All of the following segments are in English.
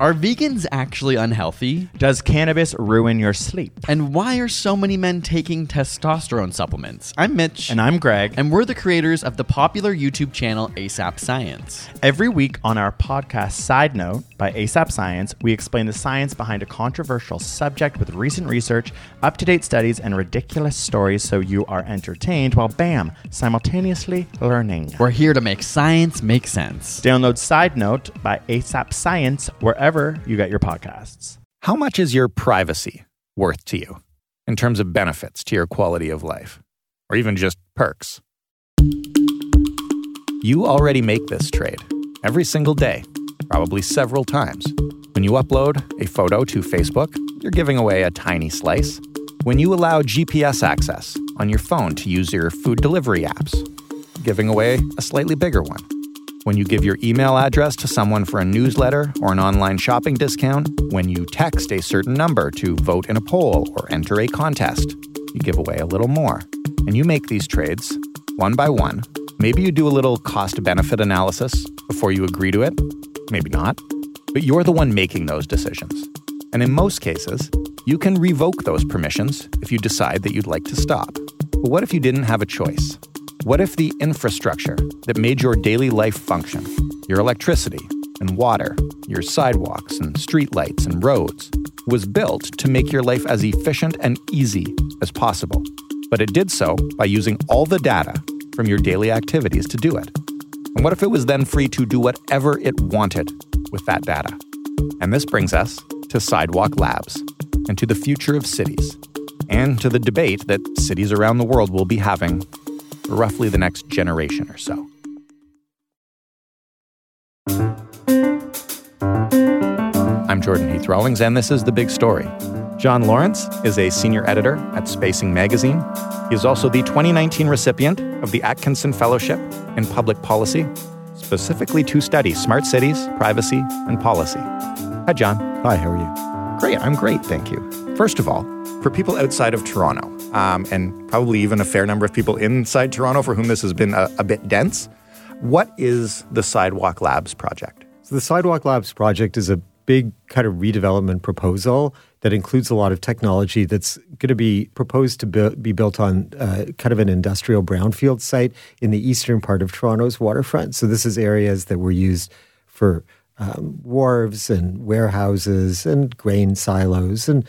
Are vegans actually unhealthy? Does cannabis ruin your sleep? And why are so many men taking testosterone supplements? I'm Mitch. And I'm Greg. And we're the creators of the popular YouTube channel ASAP Science. Every week on our podcast Side Note by ASAP Science, we explain the science behind a controversial subject with recent research, up-to-date studies, and ridiculous stories so you are entertained while, bam, simultaneously learning. We're here to make science make sense. Download Side Note by ASAP Science wherever you get your podcasts. How much is your privacy worth to you in terms of benefits to your quality of life, or even just perks? You already make this trade every single day, probably several times. When you upload a photo to Facebook, you're giving away a tiny slice. When you allow GPS access on your phone to use your food delivery apps, you're giving away a slightly bigger one. When you give your email address to someone for a newsletter or an online shopping discount, when you text a certain number to vote in a poll or enter a contest, you give away a little more. And you make these trades one by one. Maybe you do a little cost-benefit analysis before you agree to it. Maybe not. But you're the one making those decisions. And in most cases, you can revoke those permissions if you decide that you'd like to stop. But what if you didn't have a choice? What if the infrastructure that made your daily life function, your electricity and water, your sidewalks and streetlights and roads, was built to make your life as efficient and easy as possible, but it did so by using all the data from your daily activities to do it? And what if it was then free to do whatever it wanted with that data? And this brings us to Sidewalk Labs and to the future of cities and to the debate that cities around the world will be having for roughly the next generation or so. I'm Jordan Heath Rawlings, and this is The Big Story. John Lawrence is a senior editor at Spacing Magazine. He is also the 2019 recipient of the Atkinson Fellowship in Public Policy, specifically to study smart cities, privacy, and policy. Hi, John. Hi, how are you? Great, I'm great, thank you. First of all, for people outside of Toronto, and probably even a fair number of people inside Toronto for whom this has been a bit dense, what is the Sidewalk Labs project? So the Sidewalk Labs project is a big kind of redevelopment proposal that includes a lot of technology that's going to be proposed to be built on kind of an industrial brownfield site in the eastern part of Toronto's waterfront. So this is areas that were used for wharves and warehouses and grain silos and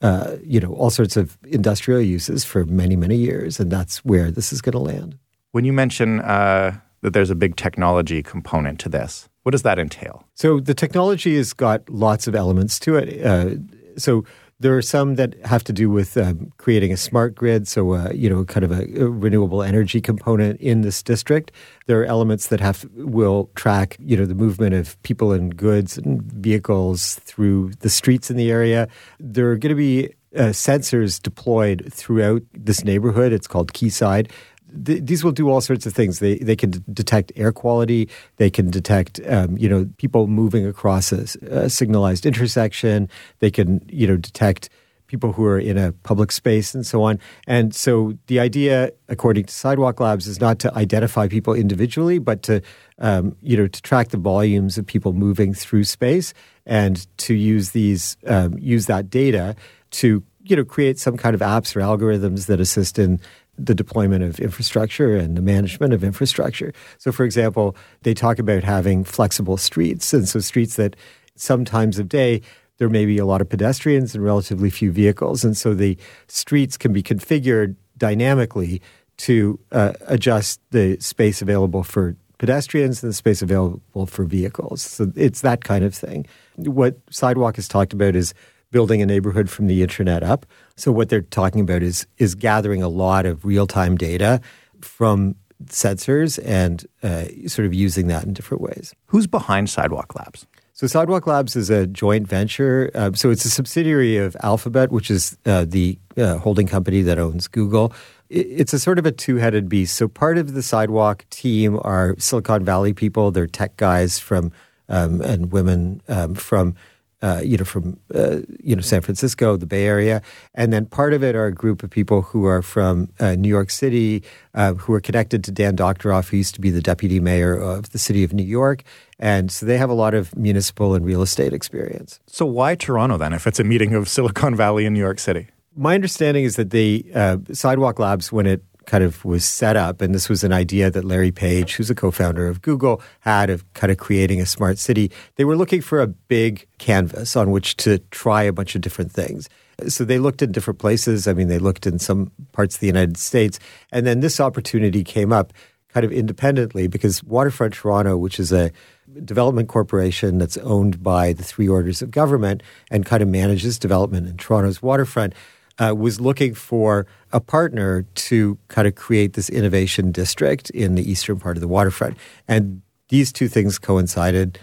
all sorts of industrial uses for many, many years. And that's where this is going to land. When you mention that there's a big technology component to this, what does that entail? So the technology has got lots of elements to it. So there are some that have to do with creating a smart grid, so kind of a renewable energy component in this district. There are elements that will track, the movement of people and goods and vehicles through the streets in the area. There are going to be sensors deployed throughout this neighborhood. It's called Quayside. These will do all sorts of things. They can detect air quality. They can detect, people moving across a signalized intersection. They can, detect people who are in a public space and so on. And so the idea, according to Sidewalk Labs, is not to identify people individually, but to track the volumes of people moving through space and to use that data to, create some kind of apps or algorithms that assist in the deployment of infrastructure and the management of infrastructure. So, for example, they talk about having flexible streets. And so streets that some times of day, there may be a lot of pedestrians and relatively few vehicles. And so the streets can be configured dynamically to adjust the space available for pedestrians and the space available for vehicles. So it's that kind of thing. What Sidewalk has talked about is building a neighborhood from the internet up. So what they're talking about is gathering a lot of real-time data from sensors and sort of using that in different ways. Who's behind Sidewalk Labs? So Sidewalk Labs is a joint venture. So it's a subsidiary of Alphabet, which is the holding company that owns Google. It's a sort of a two-headed beast. So part of the Sidewalk team are Silicon Valley people. They're tech guys and women from from San Francisco, the Bay Area, and then part of it are a group of people who are from New York City, who are connected to Dan Doctoroff, who used to be the deputy mayor of the city of New York, and so they have a lot of municipal and real estate experience. So why Toronto then, if it's a meeting of Silicon Valley and New York City? My understanding is that the Sidewalk Labs, when it kind of was set up, and this was an idea that Larry Page, who's a co-founder of Google, had of kind of creating a smart city. They were looking for a big canvas on which to try a bunch of different things. So they looked in different places. I mean, they looked in some parts of the United States. And then this opportunity came up kind of independently because Waterfront Toronto, which is a development corporation that's owned by the three orders of government and kind of manages development in Toronto's waterfront, was looking for a partner to kind of create this innovation district in the eastern part of the waterfront. And these two things coincided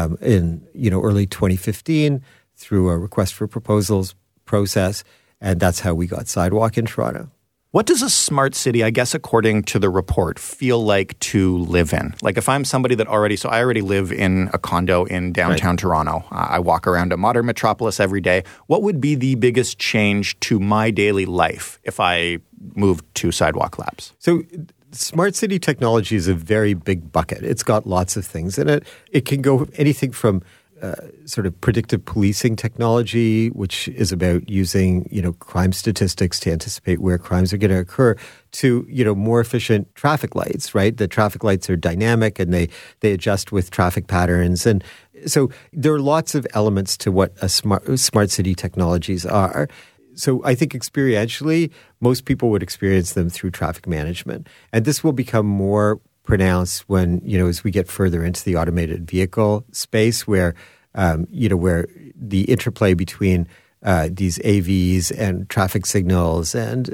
in early 2015 through a request for proposals process, and that's how we got Sidewalk in Toronto. What does a smart city, I guess according to the report, feel like to live in? Like if I'm somebody that I already live in a condo in downtown Toronto. I walk around a modern metropolis every day. What would be the biggest change to my daily life if I moved to Sidewalk Labs? So smart city technology is a very big bucket. It's got lots of things in it. It can go anything from sort of predictive policing technology, which is about using, crime statistics to anticipate where crimes are going to occur, to, more efficient traffic lights, right? The traffic lights are dynamic and they adjust with traffic patterns. And so there are lots of elements to what a smart city technologies are. So I think experientially, most people would experience them through traffic management. And this will become more pronounced when, as we get further into the automated vehicle space where, where the interplay between these AVs and traffic signals and,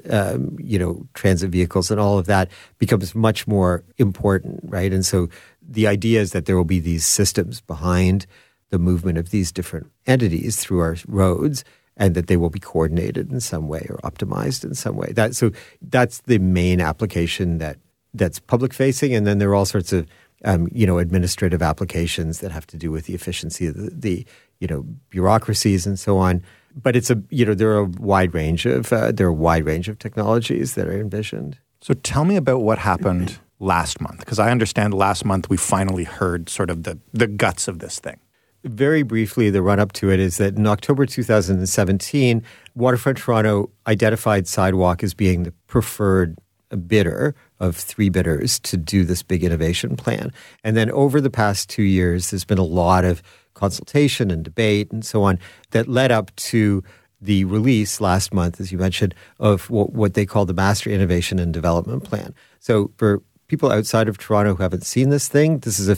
transit vehicles and all of that becomes much more important, right? And so the idea is that there will be these systems behind the movement of these different entities through our roads and that they will be coordinated in some way or optimized in some way. So that's the main application that's public facing, and then there are all sorts of administrative applications that have to do with the efficiency of the bureaucracies and so on. But it's there are a wide range of technologies that are envisioned. So tell me about what happened last month, because I understand last month we finally heard sort of the guts of this thing. Very briefly, the run-up to it is that in October 2017, Waterfront Toronto identified Sidewalk as being the preferred bidder of three bidders to do this big innovation plan. And then over the past 2 years, there's been a lot of consultation and debate and so on that led up to the release last month, as you mentioned, of what they call the Master Innovation and Development Plan. So for people outside of Toronto who haven't seen this thing, this is a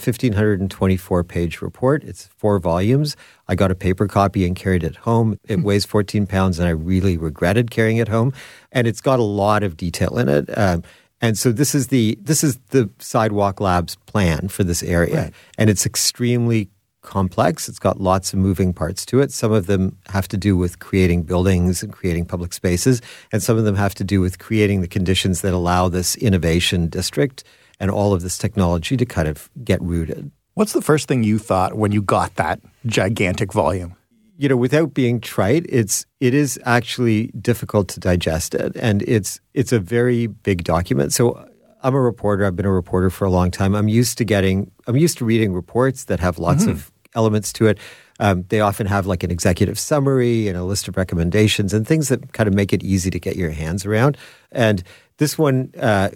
1,524-page report. It's 4 volumes. I got a paper copy and carried it home. It weighs 14 pounds, and I really regretted carrying it home. And it's got a lot of detail in it. And so this is the Sidewalk Labs plan for this area. Right. And it's extremely complex. It's got lots of moving parts to it. Some of them have to do with creating buildings and creating public spaces, and some of them have to do with creating the conditions that allow this innovation district and all of this technology to kind of get rooted. What's the first thing you thought when you got that gigantic volume? Without being trite, it is actually difficult to digest it, and it's a very big document. So I'm a reporter. I've been a reporter for a long time. I'm used to reading reports that have lots of elements to it. They often have like an executive summary and a list of recommendations and things that kind of make it easy to get your hands around. And this one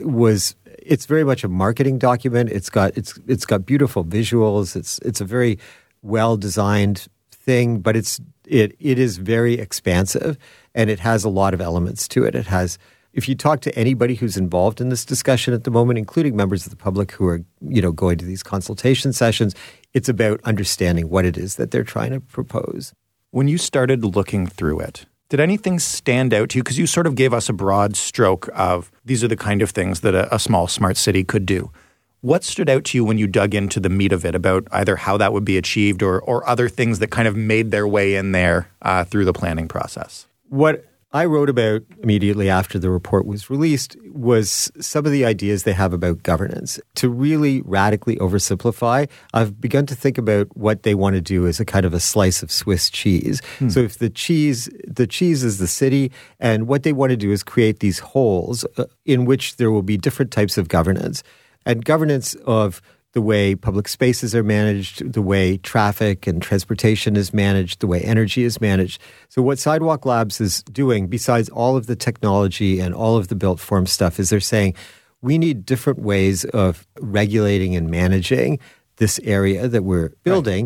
it's very much a marketing document. It's got beautiful visuals. It's a very well designed thing, but it is very expansive and it has a lot of elements to it. It has. If you talk to anybody who's involved in this discussion at the moment, including members of the public who are, going to these consultation sessions, it's about understanding what it is that they're trying to propose. When you started looking through it, did anything stand out to you? Because you sort of gave us a broad stroke of these are the kind of things that a small smart city could do. What stood out to you when you dug into the meat of it about either how that would be achieved or other things that kind of made their way in there through the planning process? What I wrote about immediately after the report was released was some of the ideas they have about governance. To really radically oversimplify, I've begun to think about what they want to do as a kind of a slice of Swiss cheese. So if the cheese is the city, and what they want to do is create these holes in which there will be different types of governance. And governance of the way public spaces are managed, the way traffic and transportation is managed, the way energy is managed. So what Sidewalk Labs is doing, besides all of the technology and all of the built form stuff, is they're saying we need different ways of regulating and managing this area that we're building,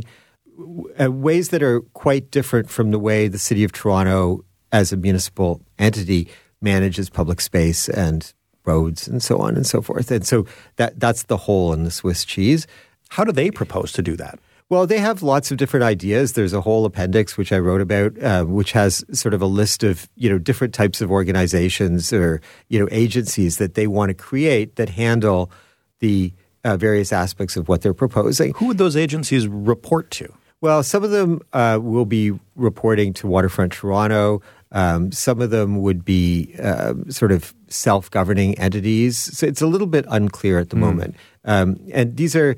ways that are quite different from the way the City of Toronto as a municipal entity manages public space and roads and so on and so forth. And so that's the hole in the Swiss cheese. How do they propose to do that? Well, they have lots of different ideas. There's a whole appendix, which I wrote about, which has sort of a list of, different types of organizations or, agencies that they want to create that handle the various aspects of what they're proposing. Who would those agencies report to? Well, some of them will be reporting to Waterfront Toronto. Some of them would be sort of self-governing entities. So it's a little bit unclear at the moment. And these are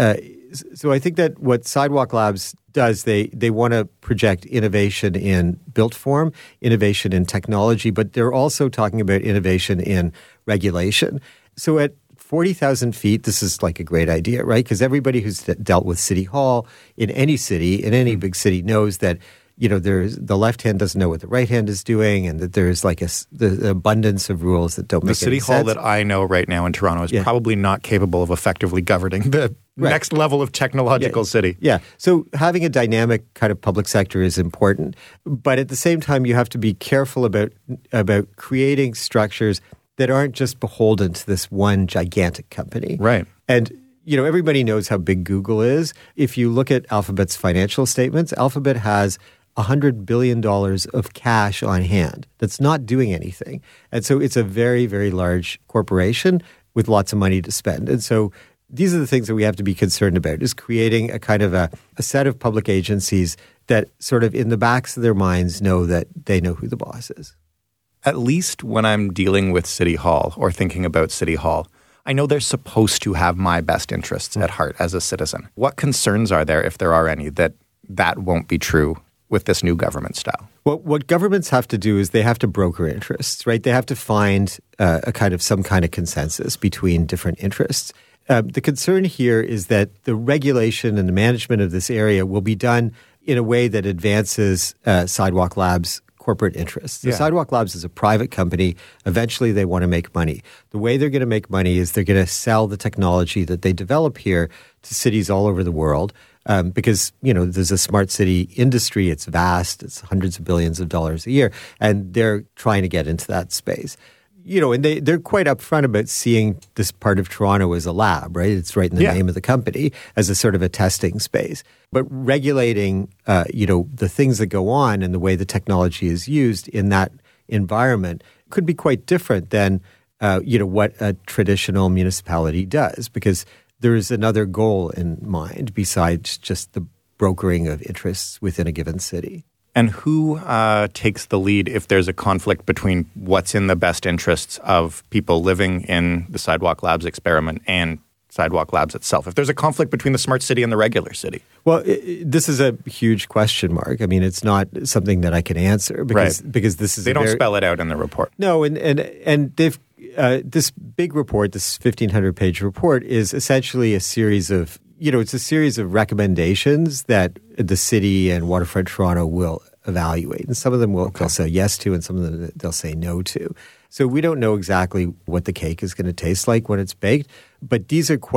so I think that what Sidewalk Labs does, they want to project innovation in built form, innovation in technology, but they're also talking about innovation in regulation. So at 40,000 feet, this is like a great idea, right? Because everybody who's dealt with City Hall in any city, in any big city, knows that there's the left hand doesn't know what the right hand is doing, and that there's like the abundance of rules that don't make any sense. The City Hall that I know right now in Toronto is probably not capable of effectively governing the next level of technological city. Yeah. So having a dynamic kind of public sector is important. But at the same time, you have to be careful about creating structures that aren't just beholden to this one gigantic company. Right. And everybody knows how big Google is. If you look at Alphabet's financial statements, Alphabet has $100 billion of cash on hand that's not doing anything. And so it's a very, very large corporation with lots of money to spend. And so these are the things that we have to be concerned about, is creating a kind of a set of public agencies that sort of in the backs of their minds know that they know who the boss is. At least when I'm dealing with City Hall or thinking about City Hall, I know they're supposed to have my best interests at heart as a citizen. What concerns are there, if there are any, that won't be true with this new government style? Well, what governments have to do is they have to broker interests, right? They have to find some kind of consensus between different interests. The concern here is that the regulation and the management of this area will be done in a way that advances Sidewalk Labs' corporate interests. So Sidewalk Labs is a private company. Eventually, they want to make money. The way they're going to make money is they're going to sell the technology that they develop here to cities all over the world. Because, there's a smart city industry. It's vast. It's hundreds of billions of dollars a year. And they're trying to get into that space. And they're quite upfront about seeing this part of Toronto as a lab, right? It's right in the name of the company, as a sort of a testing space. But regulating, the things that go on and the way the technology is used in that environment could be quite different than, what a traditional municipality does, because there is another goal in mind besides just the brokering of interests within a given city. And who takes the lead if there's a conflict between what's in the best interests of people living in the Sidewalk Labs experiment and Sidewalk Labs itself? If there's a conflict between the smart city and the regular city? Well, this is a huge question mark. I mean, it's not something that I can answer because this is they don't spell it out in the report. No, and they've this big report, this 1,500-page report, is essentially a series of it's a series of recommendations that the city and Waterfront Toronto will evaluate. And some of them they'll say yes to, and some of them they'll say no to. So we don't know exactly what the cake is going to taste like when it's baked. But these are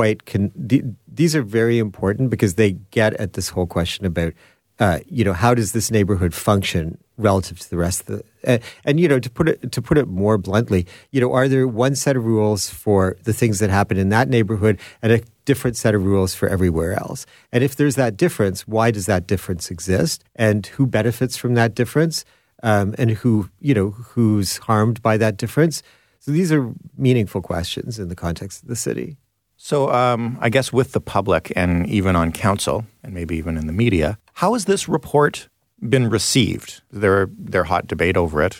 these are very important because they get at this whole question about, how does this neighborhood function relative to the rest of the and to put it more bluntly, are there one set of rules for the things that happen in that neighborhood and a different set of rules for everywhere else? And if there's that difference, why does that difference exist? And who benefits from that difference? And who's harmed by that difference? So these are meaningful questions in the context of the city. So I guess with the public and even on council and maybe even in the media, how has this report been received? There's hot debate over it.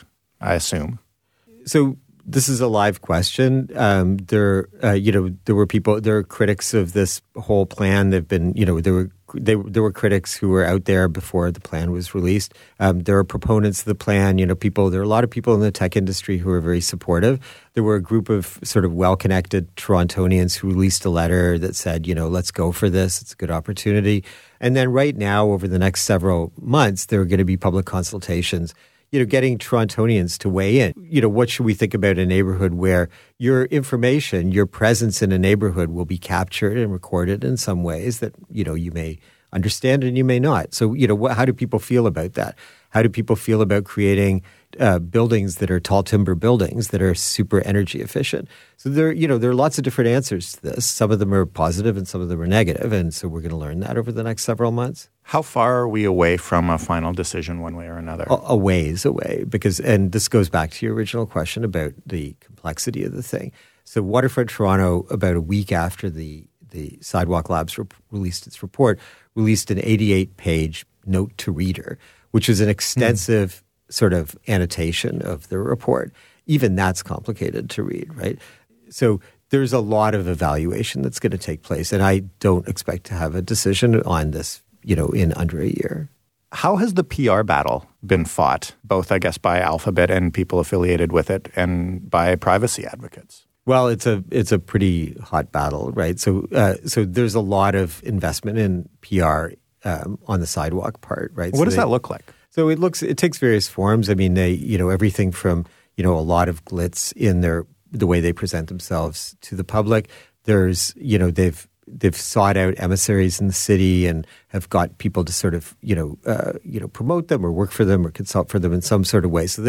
I assume. So this is a live question. There were people, there are critics of this whole plan. They've been, there were critics who were out there before the plan was released. There are proponents of the plan. There are a lot of people in the tech industry who are very supportive. There were a group of sort of well-connected Torontonians who released a letter that said, let's go for this. It's a good opportunity. And then right now, over the next several months, there are going to be public consultations, getting Torontonians to weigh in. What should we think about a neighborhood where your information, your presence in a neighborhood will be captured and recorded in some ways that, you may understand and you may not. So, how do people feel about that? How do people feel about creating buildings that are tall timber buildings that are super energy efficient? So there are lots of different answers to this. Some of them are positive and some of them are negative. And so we're going to learn that over the next several months. How far are we away from a final decision one way or another? A ways away, and this goes back to your original question about the complexity of the thing. So Waterfront Toronto, about a week after the Sidewalk Labs released its report, released an 88-page note to reader, which is an extensive sort of annotation of the report. Even that's complicated to read, right? So there's a lot of evaluation that's going to take place, and I don't expect to have a decision on this, in under a year. How has the PR battle been fought, both, I guess, by Alphabet and people affiliated with it and by privacy advocates? Well, it's a pretty hot battle, right? So there's a lot of investment in PR on the Sidewalk part, right? What does that look like? So it takes various forms. I mean, they, everything from, a lot of glitz in the way they present themselves to the public. There's, they've sought out emissaries in the city and have got people to sort of, promote them or work for them or consult for them in some sort of way. So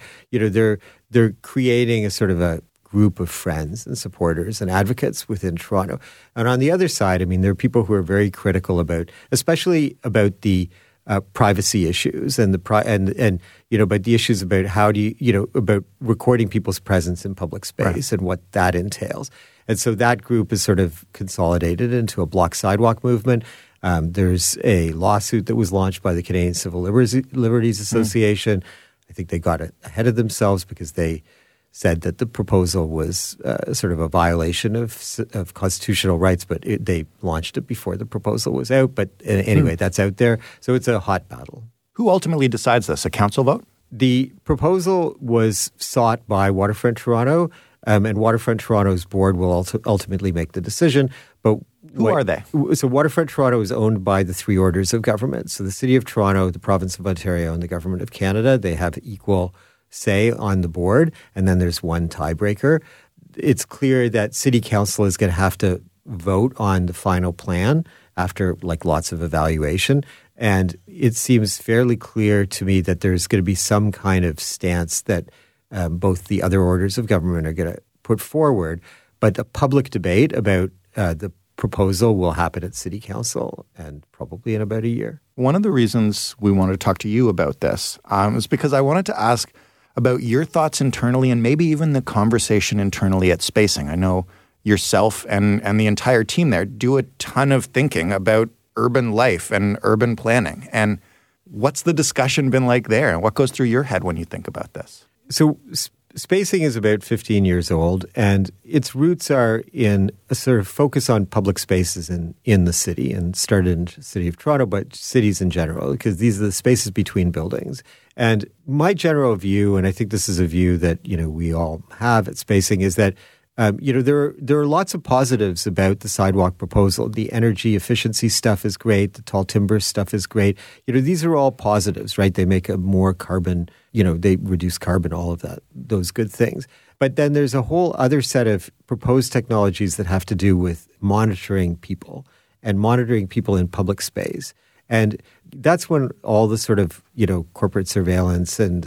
they're creating a sort of a group of friends and supporters and advocates within Toronto. And on the other side, I mean, there are people who are very critical especially about the privacy issues and but the issues about how do you, about recording people's presence in public space and what that entails. And so that group is sort of consolidated into a Block Sidewalk movement. There's a lawsuit that was launched by the Canadian Civil Liberties Association. I think they got ahead of themselves because they said that the proposal was sort of a violation of constitutional rights, but they launched it before the proposal was out. But anyway, that's out there. So it's a hot battle. Who ultimately decides this? A council vote? The proposal was sought by Waterfront Toronto, and Waterfront Toronto's board will ultimately make the decision. But who are they? So Waterfront Toronto is owned by the three orders of government. So the City of Toronto, the Province of Ontario, and the Government of Canada, they have equal say on the board, and then there's one tiebreaker. It's clear that City Council is going to have to vote on the final plan after lots of evaluation. And it seems fairly clear to me that there's going to be some kind of stance that both the other orders of government are going to put forward. But a public debate about the proposal will happen at City Council and probably in about a year. One of the reasons we wanted to talk to you about this is because I wanted to ask about your thoughts internally and maybe even the conversation internally at Spacing. I know yourself and the entire team there do a ton of thinking about urban life and urban planning. And what's the discussion been like there? And what goes through your head when you think about this? So Spacing is about 15 years old, and its roots are in a sort of focus on public spaces in the city, and started in the city of Toronto, but cities in general, because these are the spaces between buildings. And my general view, and I think this is a view that we all have at Spacing, is that there are lots of positives about the sidewalk proposal. The energy efficiency stuff is great. The tall timber stuff is great. These are all positives, right? They make a more carbon, they reduce carbon, all of that, those good things. But then there's a whole other set of proposed technologies that have to do with monitoring people and monitoring people in public space. And that's when all the sort of, corporate surveillance and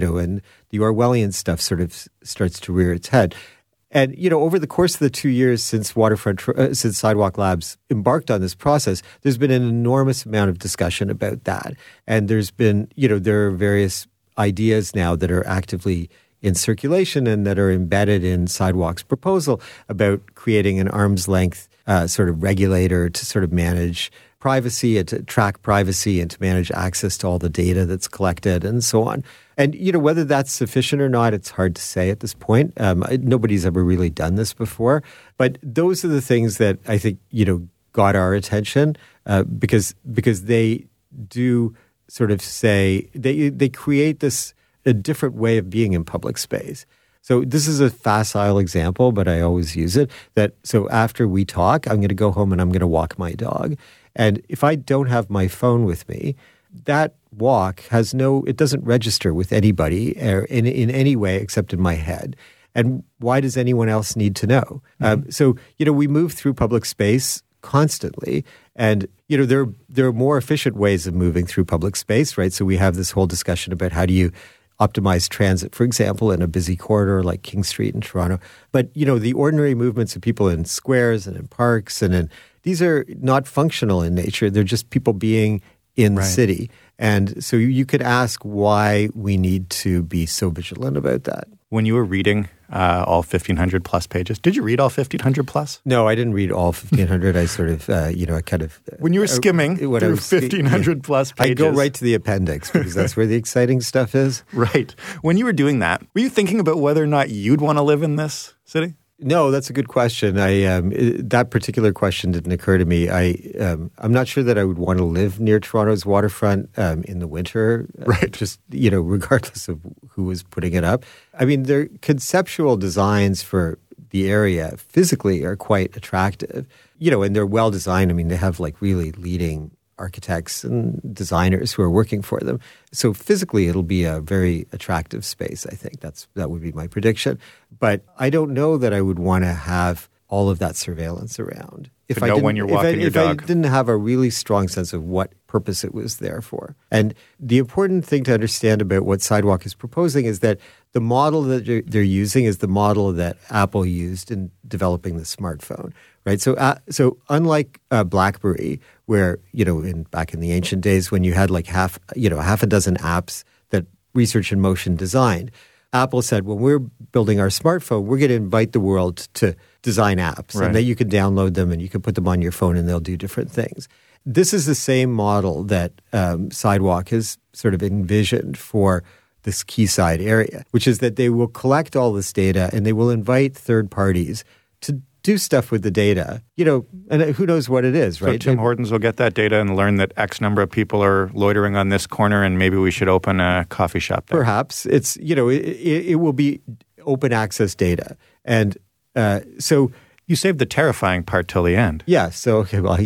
the Orwellian stuff sort of starts to rear its head. And, over the course of the 2 years since since Sidewalk Labs embarked on this process, there's been an enormous amount of discussion about that. And there's been, there are various ideas now that are actively in circulation and that are embedded in Sidewalk's proposal about creating an arm's length sort of regulator to sort of manage privacy and to track privacy and to manage access to all the data that's collected and so on. And, whether that's sufficient or not, it's hard to say at this point. Nobody's ever really done this before. But those are the things that I think, got our attention because they do sort of say, they create a different way of being in public space. So this is a facile example, but I always use it. So after we talk, I'm going to go home and I'm going to walk my dog. And if I don't have my phone with me, that walk it doesn't register with anybody or in any way except in my head. And why does anyone else need to know? Mm-hmm. So we move through public space constantly. And, there are more efficient ways of moving through public space, right? So we have this whole discussion about how do you optimize transit, for example, in a busy corridor like King Street in Toronto. But, the ordinary movements of people in squares and in parks these are not functional in nature. They're just people being in the city. And so you could ask why we need to be so vigilant about that. When you were reading all 1,500 plus pages, did you read all 1,500 plus? No, I didn't read all 1,500. I sort of, I kind of... when you were skimming through 1,500 plus pages... I go right to the appendix because that's where the exciting stuff is. Right. When you were doing that, were you thinking about whether or not you'd want to live in this city? No, that's a good question. That particular question didn't occur to me. I'm not sure that I would want to live near Toronto's waterfront in the winter, right? Just regardless of who was putting it up. I mean, their conceptual designs for the area physically are quite attractive, and they're well designed. I mean, they have like really leading architects and designers who are working for them. So physically, it'll be a very attractive space, I think. That would be my prediction. But I don't know that I would want to have all of that surveillance around. If I didn't have a really strong sense of what purpose it was there for. And the important thing to understand about what Sidewalk is proposing is that the model that they're using is the model that Apple used in developing the smartphone, right? So unlike BlackBerry, where back in the ancient days when you had like half a dozen apps that Research in Motion designed, Apple said, when we're building our smartphone, we're going to invite the world to design apps, right, and that you can download them and you can put them on your phone and they'll do different things. This is the same model that Sidewalk has sort of envisioned for this Quayside area, which is that they will collect all this data and they will invite third parties to do stuff with the data, and who knows what it is, right? So Tim Hortons will get that data and learn that X number of people are loitering on this corner and maybe we should open a coffee shop there. Perhaps. It's, it will be open access data. And so... You saved the terrifying part till the end. Yeah. So, okay, well,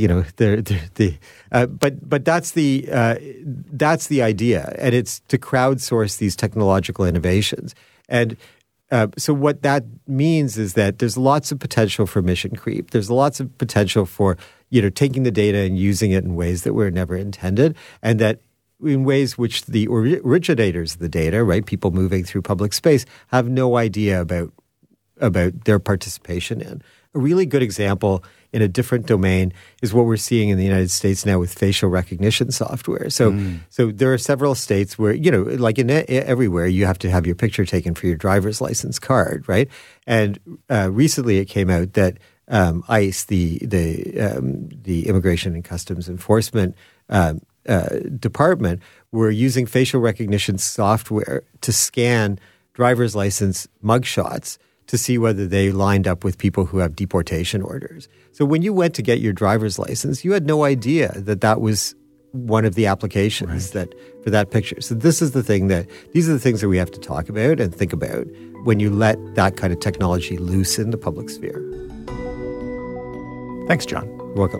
but that's the idea. And it's to crowdsource these technological innovations. And so what that means is that there's lots of potential for mission creep. There's lots of potential for, taking the data and using it in ways that were never intended, and that in ways which the originators of the data, right, people moving through public space, have no idea about their participation in. A really good example in a different domain is what we're seeing in the United States now with facial recognition software. So there are several states where, like everywhere, you have to have your picture taken for your driver's license card, right? And recently it came out that ICE, the Immigration and Customs Enforcement department, were using facial recognition software to scan driver's license mugshots to see whether they lined up with people who have deportation orders. So when you went to get your driver's license, you had no idea that was one of the applications for that picture. So these are the things that we have to talk about and think about when you let that kind of technology loose in the public sphere. Thanks, John. You're welcome.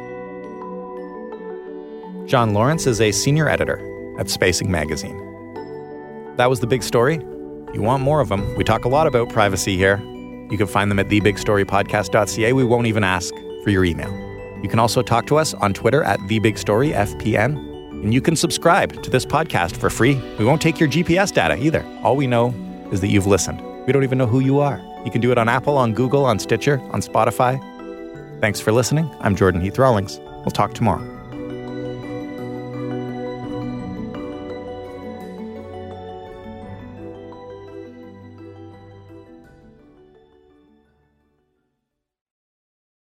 John Lawrence is a senior editor at Spacing Magazine. That was The Big Story. If you want more of them, we talk a lot about privacy here. You can find them at thebigstorypodcast.ca. We won't even ask for your email. You can also talk to us on Twitter at thebigstoryfpn. And you can subscribe to this podcast for free. We won't take your GPS data either. All we know is that you've listened. We don't even know who you are. You can do it on Apple, on Google, on Stitcher, on Spotify. Thanks for listening. I'm Jordan Heath Rawlings. We'll talk tomorrow.